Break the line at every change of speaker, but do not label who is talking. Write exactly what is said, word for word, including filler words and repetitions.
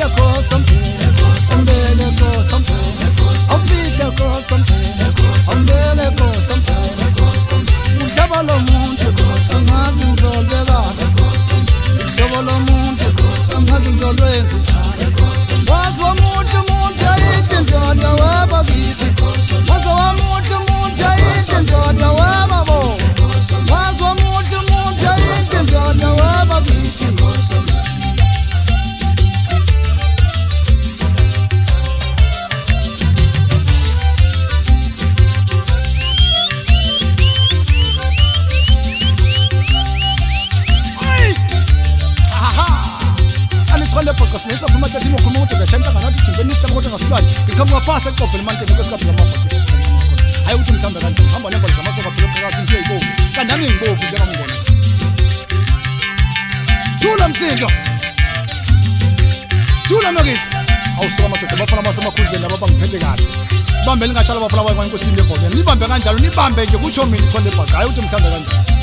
awufihle Nkosi ambele Nkosi awufihle Nkosi ambele Nkosi uhlobo lomuntu angazi ngizolbeka uhlobo lomuntu angazi ngizolwenza wazi womuntu umuntu ayihle ndoda wabakithi wazi womuntu umuntu ayihle ndoda wababo wazi womuntu umuntu ayihle ndoda wabakithi Nesa phuma tati mo khoma uteka chanta kana thi ngeni tsa ngota ngasilwane ngikhamwa phasa eqobhela manje ngesikhathi zamabhathi hayi uthi mhlamba kanjani hamba nembali zamasoka phela phakathi nje ibovu kanti ami ngibovu nje kamngona Thula Msindo Thula Nokisi awusuka amadoda bafana basemakhuzeni laba bangiphethe kahle bambe lingatshala bafana kwayinkosini lebhodeni nibambe kanjalo nibambe nje kutsho mina ikhonde ebhaga hayi uthi mhlamba kanjani